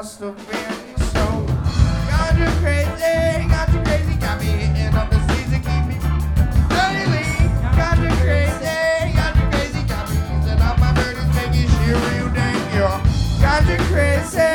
must have been so. Got you crazy, got me hitting up the season, keep me daily. Got you crazy, got me easing up my burdens, making shit real dang, yeah. Got you crazy.